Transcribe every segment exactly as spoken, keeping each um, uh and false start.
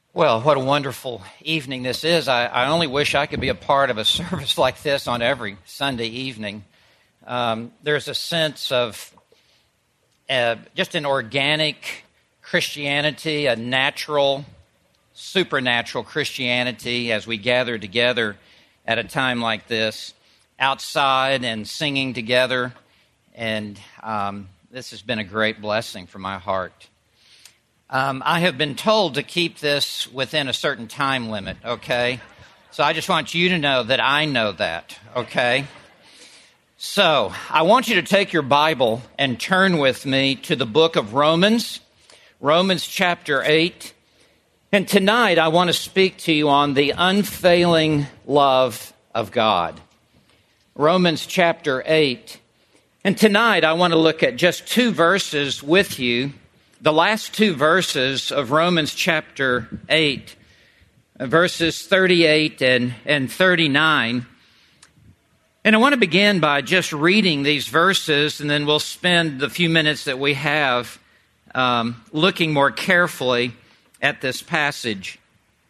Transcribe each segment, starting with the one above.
Well, what a wonderful evening this is. I, I only wish I could be a part of a service like this on every Sunday evening. Um, there's a sense of uh, just an organic Christianity, a natural, supernatural Christianity as we gather together at a time like this, outside and singing together. And um, this has been a great blessing for my heart. Um, I have been told to keep this within a certain time limit, okay? So I just want you to know that I know that, okay? So I want you to take your Bible and turn with me to the book of Romans, Romans chapter eight. And tonight I want to speak to you on the unfailing love of God. Romans chapter eight. And tonight I want to look at just two verses with you. The last two verses of Romans chapter eight, verses thirty-eight and, and thirty-nine. And I want to begin by just reading these verses, and then we'll spend the few minutes that we have um, looking more carefully at this passage.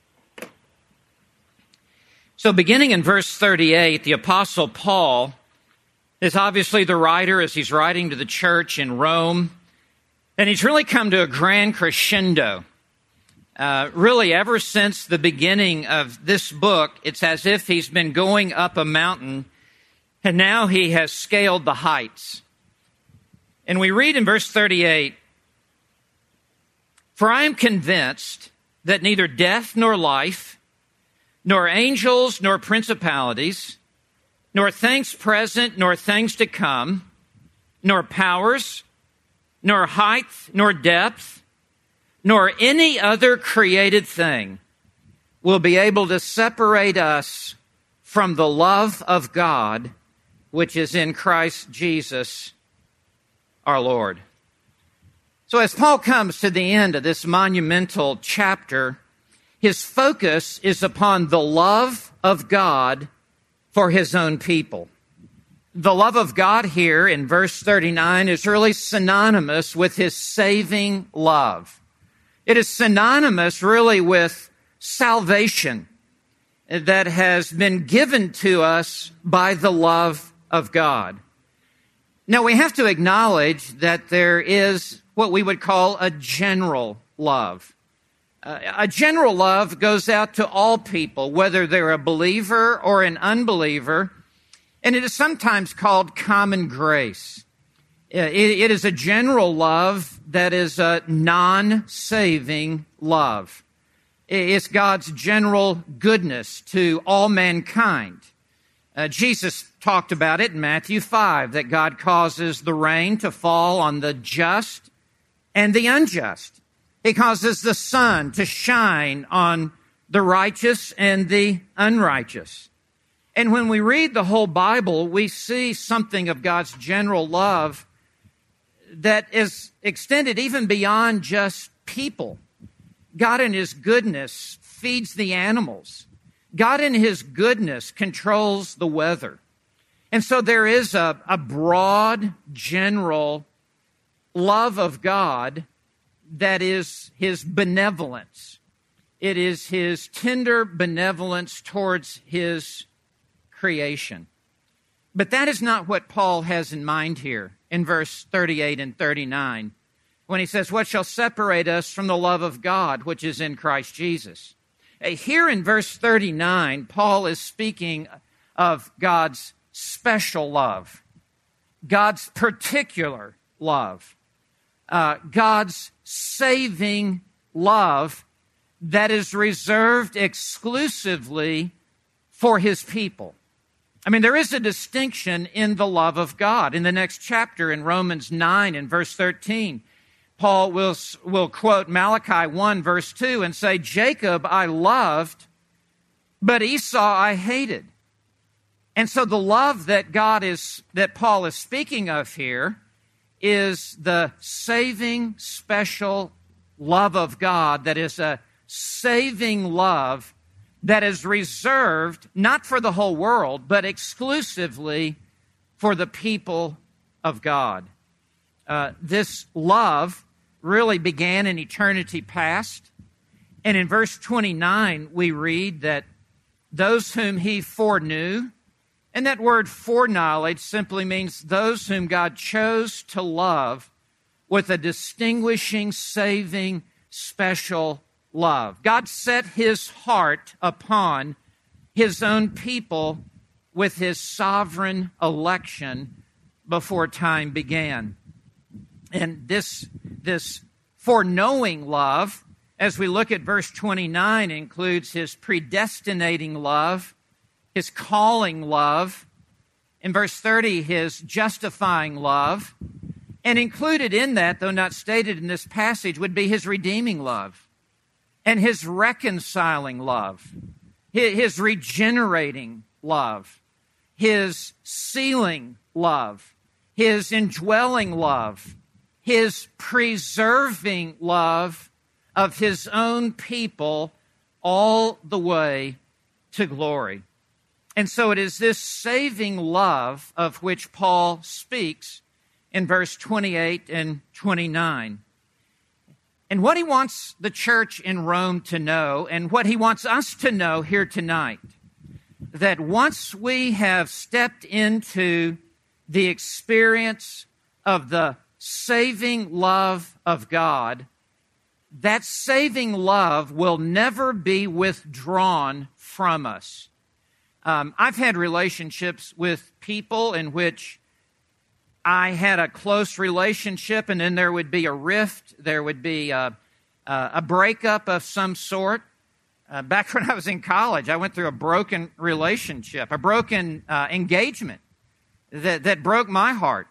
So beginning in verse thirty-eight, the Apostle Paul is obviously the writer as he's writing to the church in Rome. And he's really come to a grand crescendo. Uh, really, ever since the beginning of this book, it's as if he's been going up a mountain, and now he has scaled the heights. And we read in verse thirty-eight, "For I am convinced that neither death nor life, nor angels nor principalities, nor things present nor things to come, nor powers, nor height, nor depth, nor any other created thing will be able to separate us from the love of God, which is in Christ Jesus our Lord." So as Paul comes to the end of this monumental chapter, his focus is upon the love of God for his own people. The love of God here in verse thirty-nine is really synonymous with his saving love. It is synonymous really with salvation that has been given to us by the love of God. Now we have to acknowledge that there is what we would call a general love. Uh, a general love goes out to all people, whether they're a believer or an unbeliever. And it is sometimes called common grace. It, it is a general love that is a non-saving love. It's God's general goodness to all mankind. Uh, Jesus talked about it in Matthew five, that God causes the rain to fall on the just and the unjust. He causes the sun to shine on the righteous and the unrighteous. And when we read the whole Bible, we see something of God's general love that is extended even beyond just people. God in his goodness feeds the animals. God in his goodness controls the weather. And so there is a, a broad, general love of God that is his benevolence. It is his tender benevolence towards his creation. But that is not what Paul has in mind here in verse thirty-eight and thirty-nine when he says, "What shall separate us from the love of God, which is in Christ Jesus?" Here in verse thirty-nine, Paul is speaking of God's special love, God's particular love, uh, God's saving love that is reserved exclusively for his people. I mean, there is a distinction in the love of God. In the next chapter, in Romans nine and verse thirteen, Paul will, will quote Malachi one verse two and say, "Jacob I loved, but Esau I hated." And so the love that God is, that Paul is speaking of here is the saving, special love of God that is a saving love that is reserved not for the whole world, but exclusively for the people of God. Uh, this love really began in eternity past. And in verse twenty-nine, we read that those whom he foreknew, and that word foreknowledge simply means those whom God chose to love with a distinguishing, saving, special love. God set his heart upon his own people with his sovereign election before time began. And this, this foreknowing love, as we look at verse twenty-nine, includes his predestinating love, his calling love. In verse thirty, his justifying love. And included in that, though not stated in this passage, would be his redeeming love and his reconciling love, his regenerating love, his sealing love, his indwelling love, his preserving love of his own people all the way to glory. And so it is this saving love of which Paul speaks in verse twenty-eight and twenty-nine. And what he wants the church in Rome to know, and what he wants us to know here tonight, that once we have stepped into the experience of the saving love of God, that saving love will never be withdrawn from us. Um, I've had relationships with people in which I had a close relationship, and then there would be a rift, there would be a, a, a breakup of some sort. Uh, back when I was in college, I went through a broken relationship, a broken uh, engagement that, that broke my heart.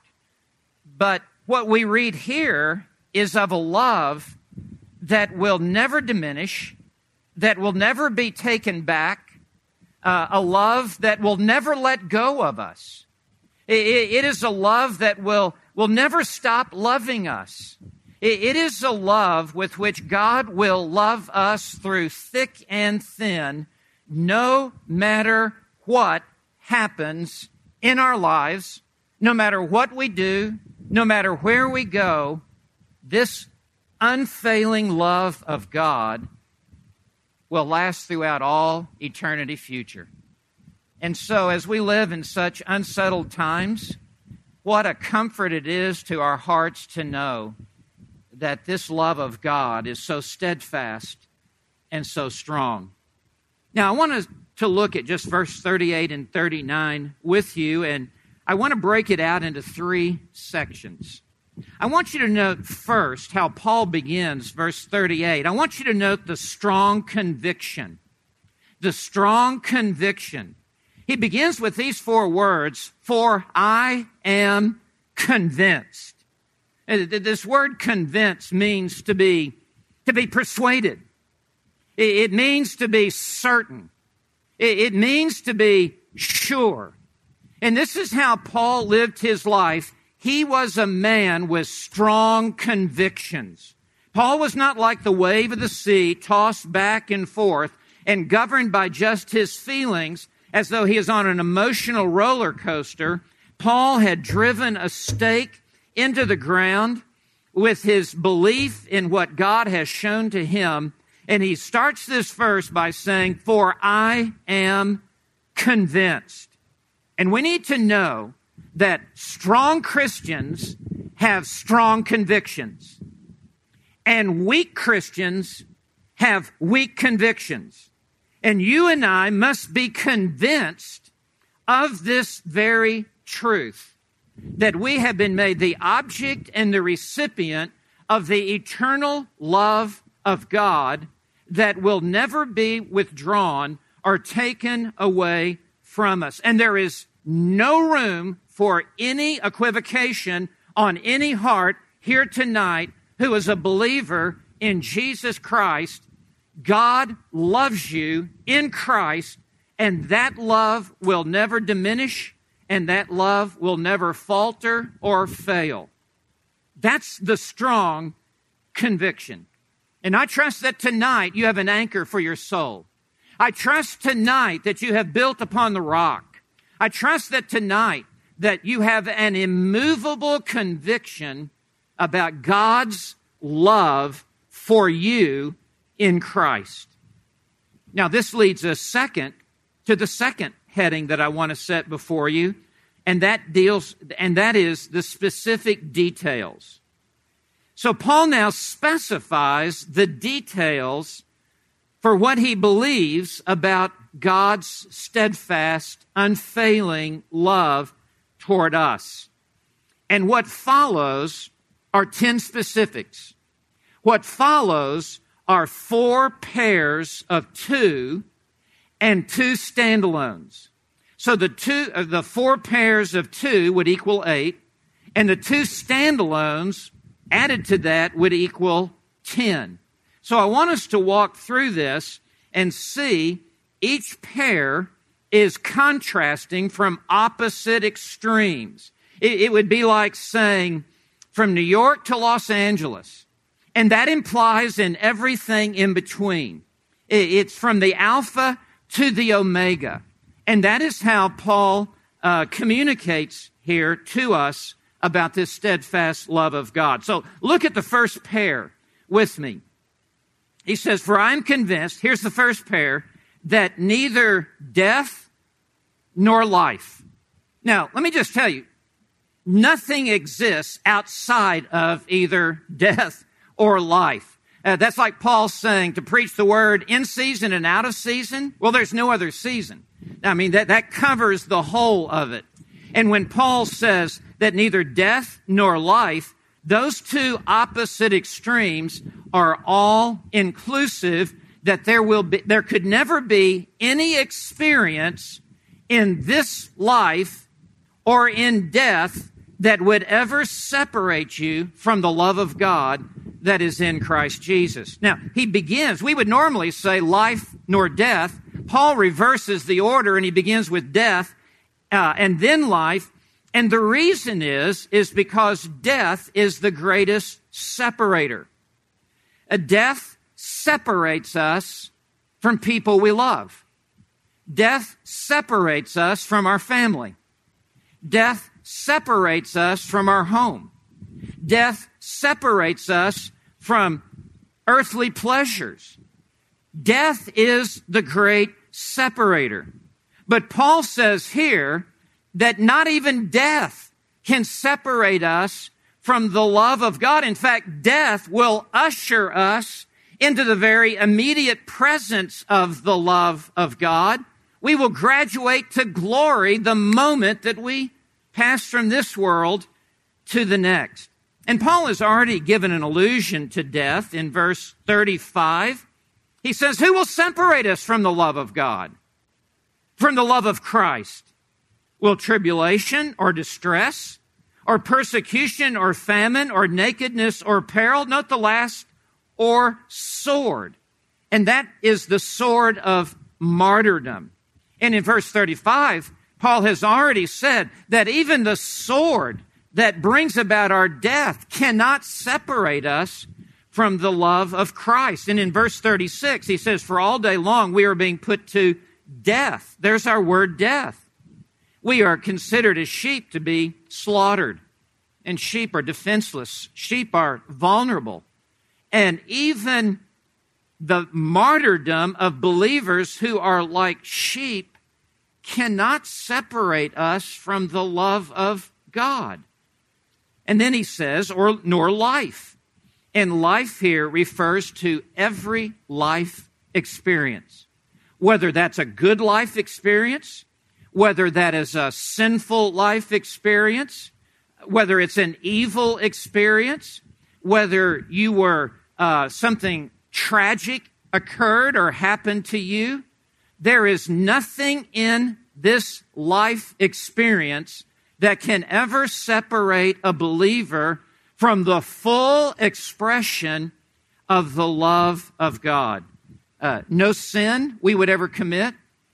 But what we read here is of a love that will never diminish, that will never be taken back, uh, a love that will never let go of us. It, it is a love that will, will never stop loving us. It, it is a love with which God will love us through thick and thin, no matter what happens in our lives, no matter what we do, no matter where we go. This unfailing love of God will last throughout all eternity future. And so as we live in such unsettled times, what a comfort it is to our hearts to know that this love of God is so steadfast and so strong. Now, I want us to look at just verse thirty-eight and thirty-nine with you, and I want to break it out into three sections. I want you to note first how Paul begins verse thirty-eight. I want you to note the strong conviction. The strong conviction. He begins with these four words, for I am convinced. This word convinced means to be, to be persuaded. It means to be certain. It means to be sure. And this is how Paul lived his life. He was a man with strong convictions. Paul was not like the wave of the sea, tossed back and forth and governed by just his feelings, as though he is on an emotional roller coaster. Paul had driven a stake into the ground with his belief in what God has shown to him. And he starts this verse by saying, for I am convinced. And we need to know that strong Christians have strong convictions, and weak Christians have weak convictions. And you and I must be convinced of this very truth, that we have been made the object and the recipient of the eternal love of God that will never be withdrawn or taken away from us. And there is no room for any equivocation on any heart here tonight who is a believer in Jesus Christ. God loves you in Christ, and that love will never diminish, and that love will never falter or fail. That's the strong conviction. And I trust that tonight you have an anchor for your soul. I trust tonight that you have built upon the rock. I trust that tonight that you have an immovable conviction about God's love for you in Christ. Now, this leads us second to the second heading that I want to set before you, and that deals, and that is the specific details. So Paul now specifies the details for what he believes about God's steadfast, unfailing love toward us. And what follows are ten specifics. What follows are four pairs of two and two standalones. So the two, uh, the four pairs of two would equal eight, and the two standalones added to that would equal ten. So I want us to walk through this and see each pair is contrasting from opposite extremes. It, it would be like saying from New York to Los Angeles, and that implies in everything in between. It, it's from the Alpha to the Omega. And that is how Paul uh, communicates here to us about this steadfast love of God. So look at the first pair with me. He says, for I am convinced, here's the first pair, that neither death nor life. Now, let me just tell you, nothing exists outside of either death or life. Uh, that's like Paul saying to preach the word in season and out of season. Well, there's no other season. I mean, that, that covers the whole of it. And when Paul says that neither death nor life, those two opposite extremes are all inclusive, that there will be, there could never be any experience in this life or in death that would ever separate you from the love of God that is in Christ Jesus. Now, he begins, we would normally say life nor death. Paul reverses the order and he begins with death uh, and then life. And the reason is, is because death is the greatest separator. A death separates us from people we love. Death separates us from our family. Death separates us from our home. Death separates us from earthly pleasures. Death is the great separator. But Paul says here that not even death can separate us from the love of God. In fact, death will usher us into the very immediate presence of the love of God. We will graduate to glory the moment that we pass from this world to the next. And Paul has already given an allusion to death in verse thirty-five. He says, who will separate us from the love of God, from the love of Christ? Will tribulation or distress or persecution or famine or nakedness or peril, note the last, or sword? And that is the sword of martyrdom. And in verse thirty-five, Paul has already said that even the sword that brings about our death cannot separate us from the love of Christ. And in verse thirty-six, he says, for all day long we are being put to death. There's our word, death. We are considered as sheep to be slaughtered. And sheep are defenseless. Sheep are vulnerable. And even the martyrdom of believers who are like sheep cannot separate us from the love of God. And then he says, or nor life. And life here refers to every life experience. Whether that's a good life experience, whether that is a sinful life experience, whether it's an evil experience, whether you were uh, something tragic occurred or happened to you, there is nothing in this life experience that can ever separate a believer from the full expression of the love of God. Uh, no sin we would ever commit.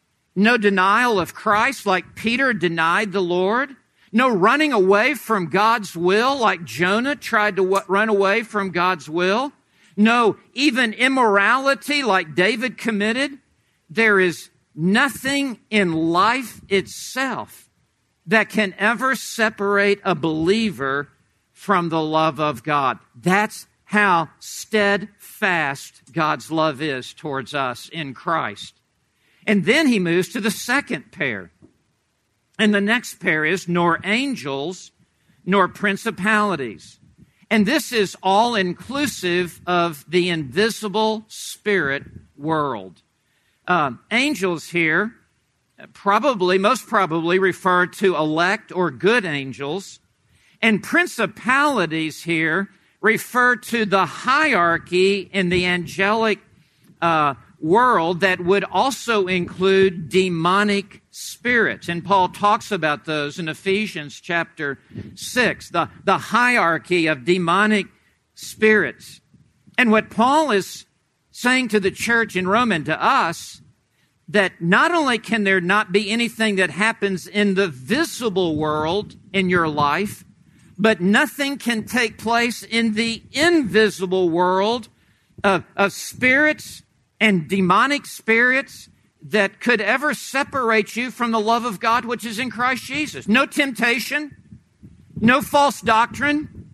No denial of Christ like Peter denied the Lord. No running away from God's will like Jonah tried to w- run away from God's will. No even immorality like David committed. There is nothing in life itself that can ever separate a believer from the love of God. That's how steadfast God's love is towards us in Christ. And then he moves to the second pair. And the next pair is, nor angels, nor principalities. And this is all inclusive of the invisible spirit world. Um, angels here probably, most probably refer to elect or good angels. And principalities here refer to the hierarchy in the angelic uh, world that would also include demonic spirits. And Paul talks about those in Ephesians chapter six, the, the hierarchy of demonic spirits. And what Paul is saying to the church in Rome and to us, that not only can there not be anything that happens in the visible world in your life, but nothing can take place in the invisible world of, of spirits and demonic spirits that could ever separate you from the love of God which is in Christ Jesus. No temptation, no false doctrine,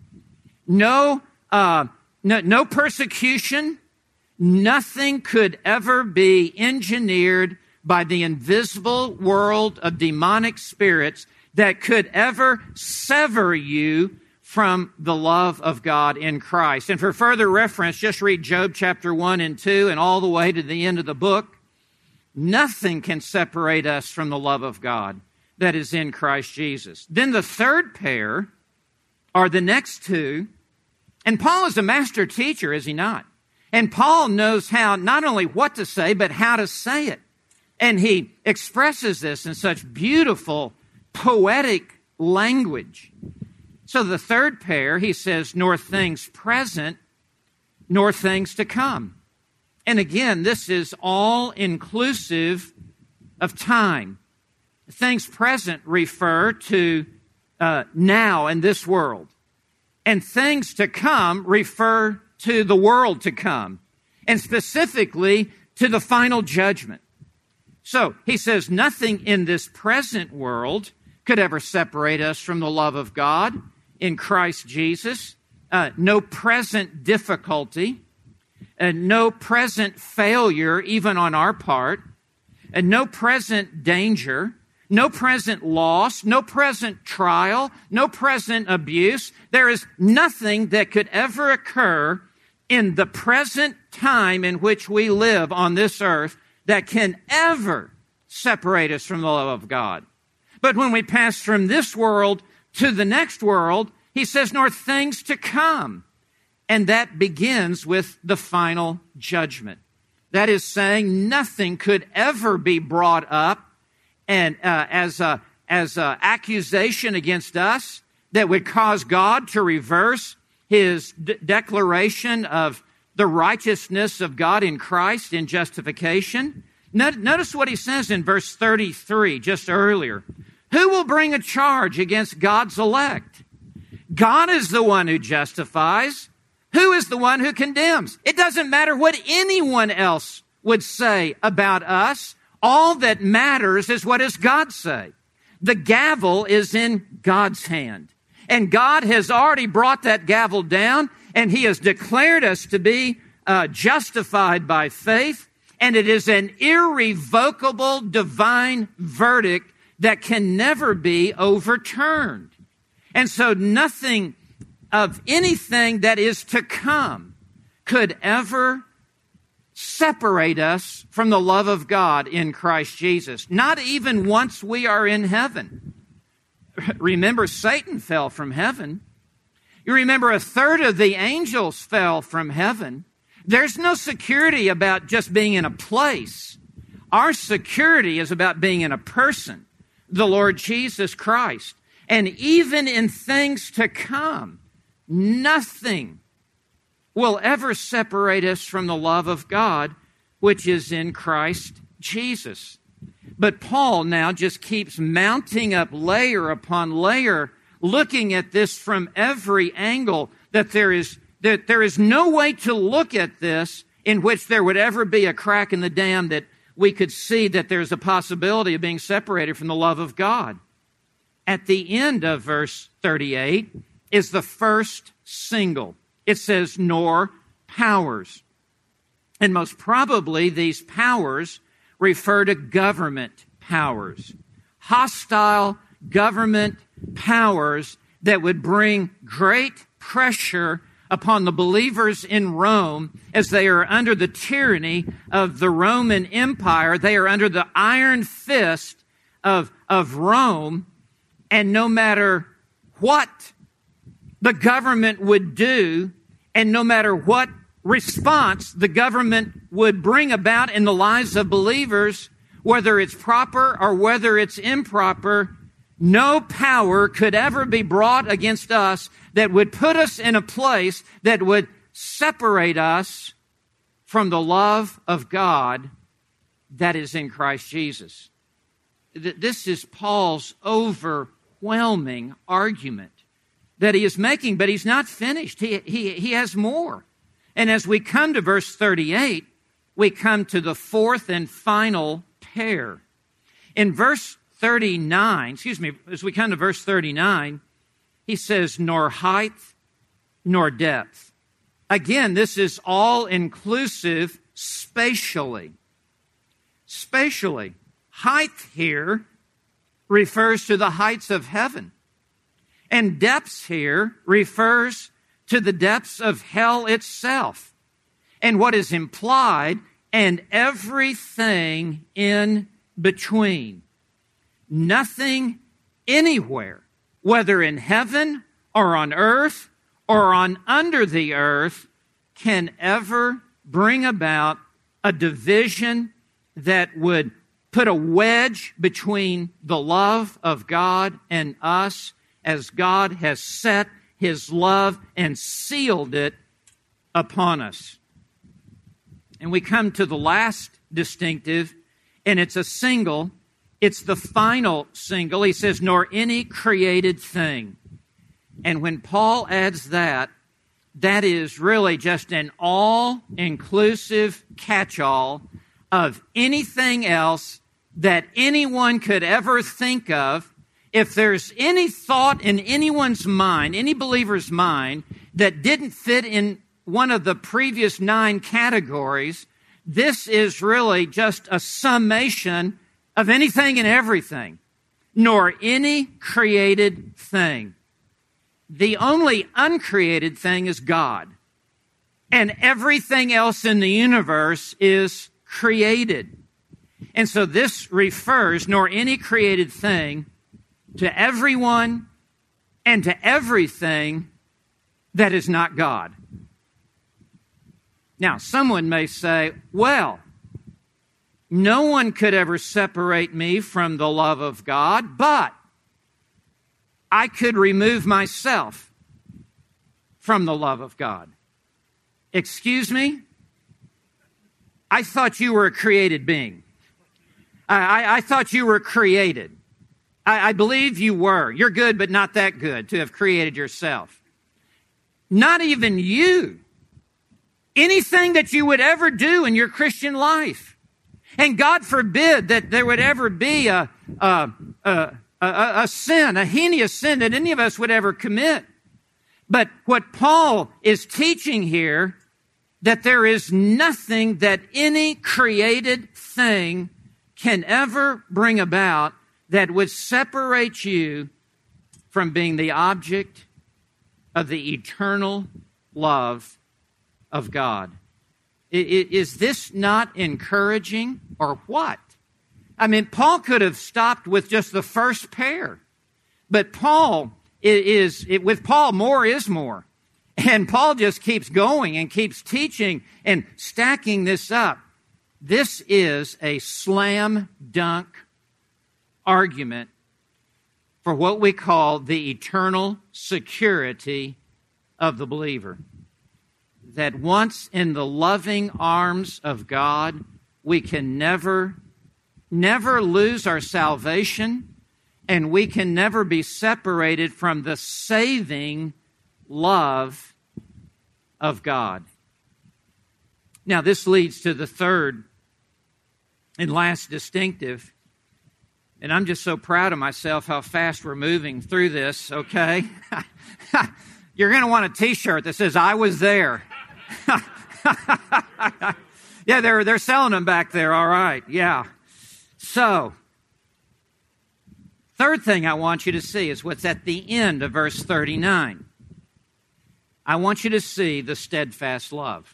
no, uh, no, no persecution. Nothing could ever be engineered by the invisible world of demonic spirits that could ever sever you from the love of God in Christ. And for further reference, just read Job chapter one and two and all the way to the end of the book. Nothing can separate us from the love of God that is in Christ Jesus. Then the third pair are the next two. And Paul is a master teacher, is he not? And Paul knows how, not only what to say, but how to say it. And he expresses this in such beautiful, poetic language. So the third pair, he says, nor things present, nor things to come. And again, this is all inclusive of time. Things present refer to uh, now in this world. And things to come refer to the world to come. And specifically to the final judgment. So he says nothing in this present world could ever separate us from the love of God in Christ Jesus. Uh, no present difficulty. And no present failure, even on our part, and no present danger, no present loss, no present trial, no present abuse. There is nothing that could ever occur in the present time in which we live on this earth that can ever separate us from the love of God. But when we pass from this world to the next world, he says, nor things to come. And that begins with the final judgment. That is saying nothing could ever be brought up and uh, as a as a accusation against us that would cause God to reverse his de- declaration of the righteousness of God in Christ in justification. Not, notice what he says in verse thirty-three, just earlier. Who will bring a charge against God's elect? God is the one who justifies. Who is the one who condemns? It doesn't matter what anyone else would say about us. All that matters is what does God say. The gavel is in God's hand. And God has already brought that gavel down, and he has declared us to be uh, justified by faith. And it is an irrevocable divine verdict that can never be overturned. And so nothing of anything that is to come could ever separate us from the love of God in Christ Jesus. Not even once we are in heaven. Remember, Satan fell from heaven. You remember a third of the angels fell from heaven. There's no security about just being in a place. Our security is about being in a person, the Lord Jesus Christ. And even in things to come, nothing will ever separate us from the love of God, which is in Christ Jesus. But Paul now just keeps mounting up layer upon layer, looking at this from every angle, that there is, that there is no way to look at this in which there would ever be a crack in the dam that we could see that there's a possibility of being separated from the love of God. At the end of verse thirty-eight, is the first single It says, nor powers. And most probably these powers refer to government powers, hostile government powers that would bring great pressure upon the believers in Rome as they are under the tyranny of the Roman Empire. They are under the iron fist of, of Rome, and no matter what the government would do, and no matter what response the government would bring about in the lives of believers, whether it's proper or whether it's improper, no power could ever be brought against us that would put us in a place that would separate us from the love of God that is in Christ Jesus. This is Paul's overwhelming argument that he is making, but he's not finished. He, he, he has more. And as we come to verse thirty-eight, we come to the fourth and final pair. In verse thirty-nine, excuse me, as we come to verse thirty-nine, he says, nor height nor depth. Again, this is all inclusive spatially. Spatially. Height here refers to the heights of heaven. And depths here refers to the depths of hell itself. And what is implied, and everything in between. Nothing anywhere, whether in heaven or on earth or on under the earth, can ever bring about a division that would put a wedge between the love of God and us, as God has set His love and sealed it upon us. And we come to the last distinctive, and it's a single. It's the final single. He says, nor any created thing. And when Paul adds that, that is really just an all-inclusive catch-all of anything else that anyone could ever think of. If there's any thought in anyone's mind, any believer's mind, that didn't fit in one of the previous nine categories, this is really just a summation of anything and everything, nor any created thing. The only uncreated thing is God, and everything else in the universe is created. And so this refers, nor any created thing, to everyone and to everything that is not God. Now, someone may say, well, no one could ever separate me from the love of God, but I could remove myself from the love of God. Excuse me? I thought you were a created being. I, I, I thought you were created. I, I believe you were. You're good, but not that good to have created yourself. Not even you. Anything that you would ever do in your Christian life. And God forbid that there would ever be a, a, a, a, a sin, a heinous sin that any of us would ever commit. But what Paul is teaching here, that there is nothing that any created thing can ever bring about that would separate you from being the object of the eternal love of God. Is this not encouraging or what? I mean, Paul could have stopped with just the first pair, but Paul is, with Paul, more is more. And Paul just keeps going and keeps teaching and stacking this up. This is a slam dunk argument for what we call the eternal security of the believer. That once in the loving arms of God, we can never, never lose our salvation, and we can never be separated from the saving love of God. Now, this leads to the third and last distinctive. And I'm just so proud of myself how fast we're moving through this, okay? You're going to want a t-shirt that says, I was there. Yeah, they're, they're selling them back there. All right. Yeah. So, third thing I want you to see is what's at the end of verse thirty-nine. I want you to see the steadfast love.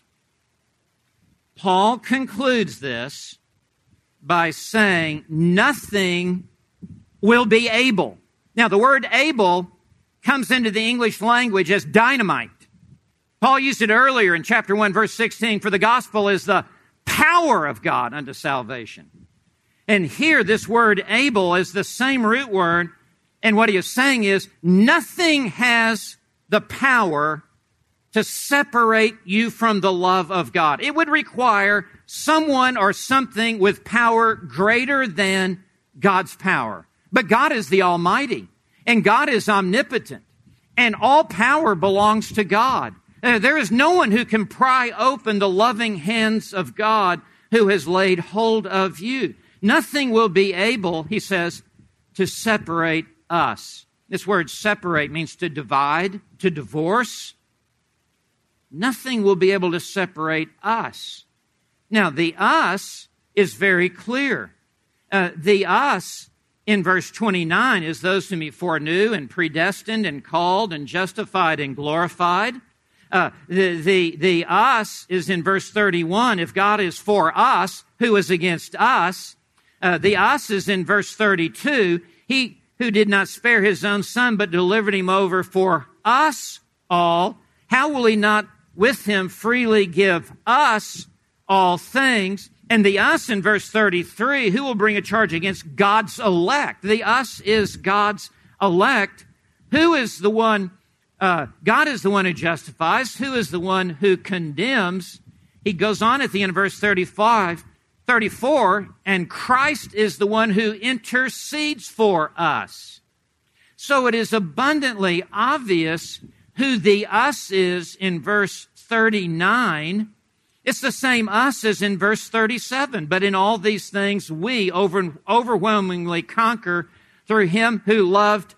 Paul concludes this by saying, nothing will be able. Now, the word able comes into the English language as dynamite. Paul used it earlier in chapter one, verse sixteen, for the gospel is the power of God unto salvation. And here, this word able is the same root word, and what he is saying is, nothing has the power to separate you from the love of God. It would require someone or something with power greater than God's power. But God is the Almighty, and God is omnipotent, and all power belongs to God. Uh, there is no one who can pry open the loving hands of God who has laid hold of you. Nothing will be able, he says, to separate us. This word separate means to divide, to divorce. Nothing will be able to separate us. Now, the us is very clear. Uh, the us in verse twenty-nine is those whom he foreknew and predestined and called and justified and glorified. Uh, the, the, the us is in verse thirty-one. If God is for us, who is against us? Uh, the us is in verse thirty-two. He who did not spare his own son, but delivered him over for us all, how will he not with him freely give us all things? And the us in verse thirty-three, who will bring a charge against God's elect? The us is God's elect. Who is the one? Uh, God is the one who justifies. Who is the one who condemns? He goes on at the end of verse thirty-five, thirty-four, and Christ is the one who intercedes for us. So it is abundantly obvious who the us is in verse thirty-nine. It's the same us as in verse thirty-seven. But in all these things, we over, overwhelmingly conquer through him who loved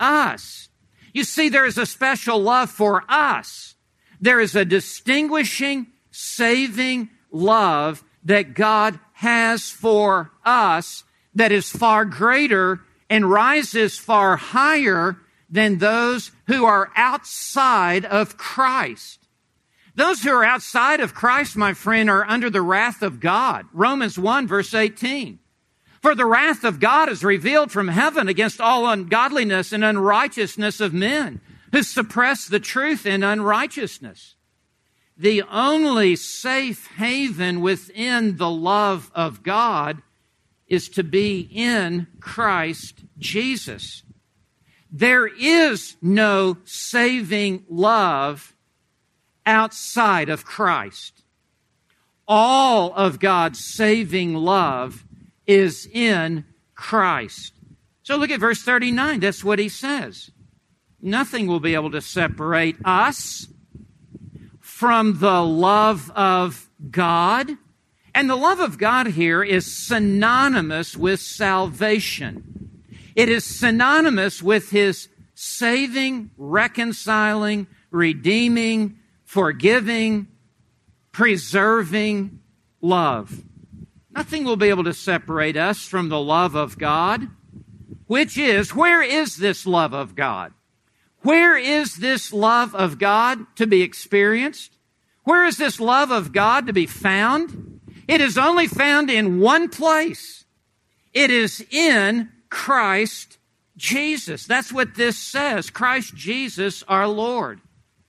us. You see, there is a special love for us. There is a distinguishing, saving love that God has for us that is far greater and rises far higher than those who are outside of Christ. Those who are outside of Christ, my friend, are under the wrath of God. Romans one, verse eighteen. For the wrath of God is revealed from heaven against all ungodliness and unrighteousness of men who suppress the truth in unrighteousness. The only safe haven within the love of God is to be in Christ Jesus. There is no saving love outside of Christ. All of God's saving love is in Christ. So look at verse thirty-nine. That's what he says. Nothing will be able to separate us from the love of God. And the love of God here is synonymous with salvation. It is synonymous with his saving, reconciling, redeeming, forgiving, preserving love. Nothing will be able to separate us from the love of God, which is, where is this love of God? Where is this love of God to be experienced? Where is this love of God to be found? It is only found in one place. It is in Christ Jesus. That's what this says, Christ Jesus our Lord.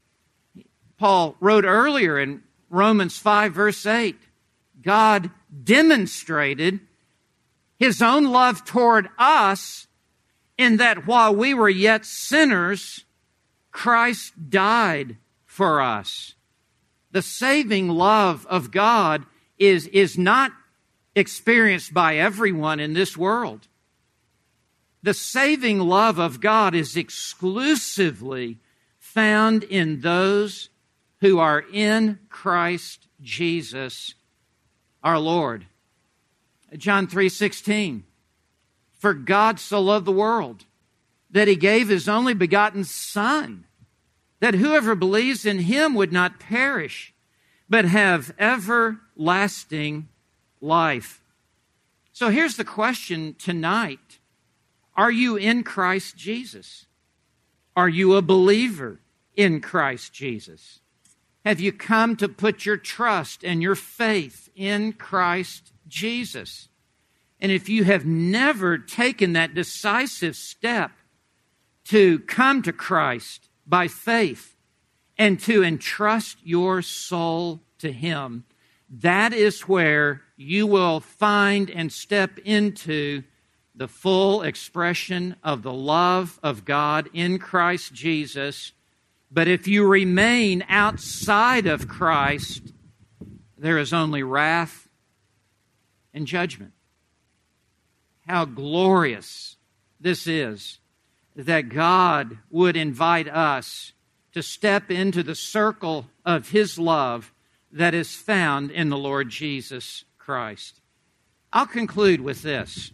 Paul wrote earlier in Romans five, verse eight, God demonstrated his own love toward us in that while we were yet sinners, Christ died for us. The saving love of God is, is not experienced by everyone in this world. The saving love of God is exclusively found in those who are in Christ Jesus our Lord. John three sixteen. For God so loved the world that he gave his only begotten Son, that whoever believes in him would not perish, but have everlasting life. So here's the question tonight. Are you in Christ Jesus? Are you a believer in Christ Jesus? Have you come to put your trust and your faith in Christ Jesus? And if you have never taken that decisive step to come to Christ by faith and to entrust your soul to Him, that is where you will find and step into the full expression of the love of God in Christ Jesus. But if you remain outside of Christ, there is only wrath and judgment. How glorious this is that God would invite us to step into the circle of His love that is found in the Lord Jesus Christ. I'll conclude with this.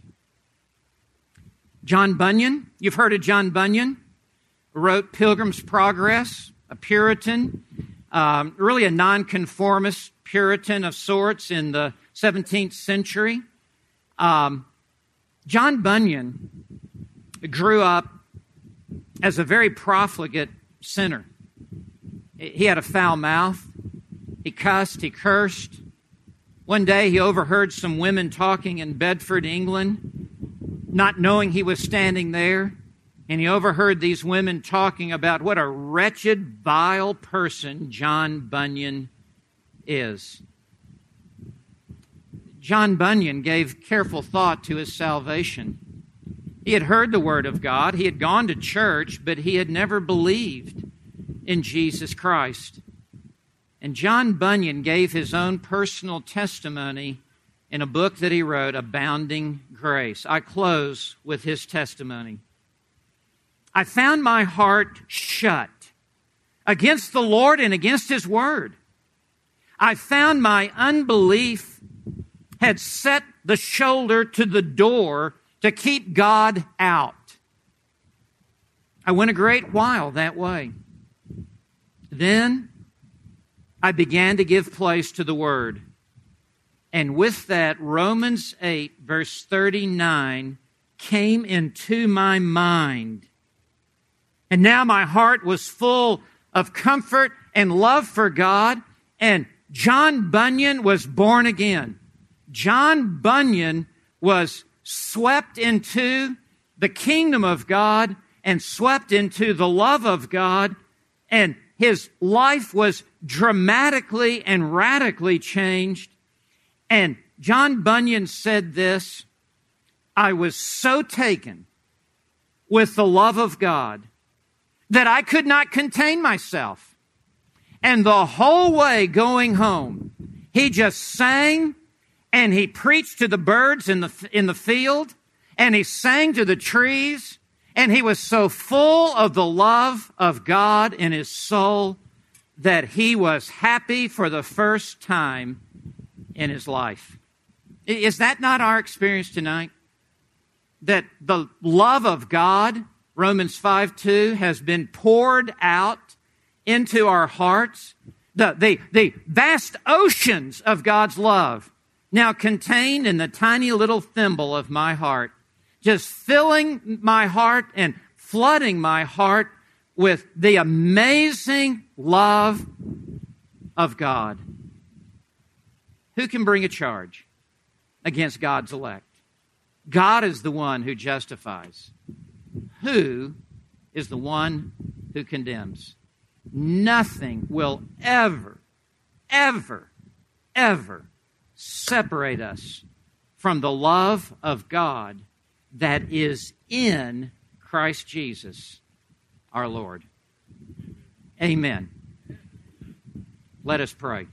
John Bunyan, you've heard of John Bunyan, wrote Pilgrim's Progress, a Puritan, um, really a nonconformist Puritan of sorts in the seventeenth century. Um, John Bunyan grew up as a very profligate sinner. He had a foul mouth. He cussed, he cursed. One day he overheard some women talking in Bedford, England, not knowing he was standing there. And he overheard these women talking about what a wretched, vile person John Bunyan is. John Bunyan gave careful thought to his salvation. He had heard the Word of God. He had gone to church, but he had never believed in Jesus Christ. And John Bunyan gave his own personal testimony in a book that he wrote, Abounding Grace. I close with his testimony. I found my heart shut against the Lord and against His Word. I found my unbelief had set the shoulder to the door to keep God out. I went a great while that way. Then I began to give place to the Word. And with that, Romans eight, verse thirty-nine, came into my mind. And now my heart was full of comfort and love for God. And John Bunyan was born again. John Bunyan was swept into the kingdom of God and swept into the love of God. And his life was dramatically and radically changed. And John Bunyan said this, I was so taken with the love of God that I could not contain myself. And the whole way going home, he just sang and he preached to the birds in the, in the field and he sang to the trees and he was so full of the love of God in his soul that he was happy for the first time in his life. Is that not our experience tonight? That the love of God, Romans five two, has been poured out into our hearts. The, the, the vast oceans of God's love now contained in the tiny little thimble of my heart, just filling my heart and flooding my heart with the amazing love of God. Who can bring a charge against God's elect? God is the one who justifies. Who is the one who condemns? Nothing will ever, ever, ever separate us from the love of God that is in Christ Jesus, our Lord. Amen. Let us pray.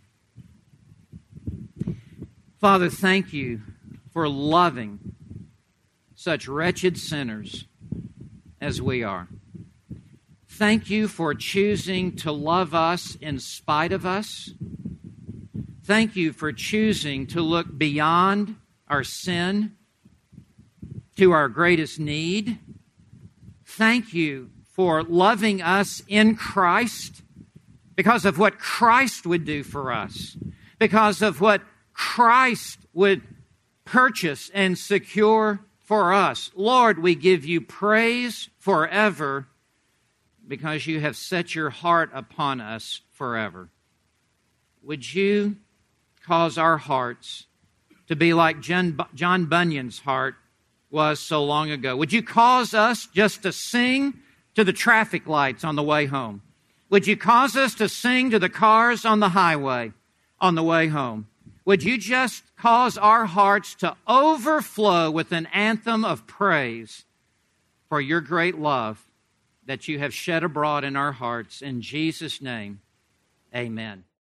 Father, thank you for loving such wretched sinners as we are. Thank you for choosing to love us in spite of us. Thank you for choosing to look beyond our sin to our greatest need. Thank you for loving us in Christ, because of what Christ would do for us, because of what Christ would purchase and secure for us. Lord, we give you praise forever because you have set your heart upon us forever. Would you cause our hearts to be like John Bunyan's heart was so long ago? Would you cause us just to sing to the traffic lights on the way home? Would you cause us to sing to the cars on the highway on the way home? Would you just cause our hearts to overflow with an anthem of praise for your great love that you have shed abroad in our hearts? In Jesus' name, amen.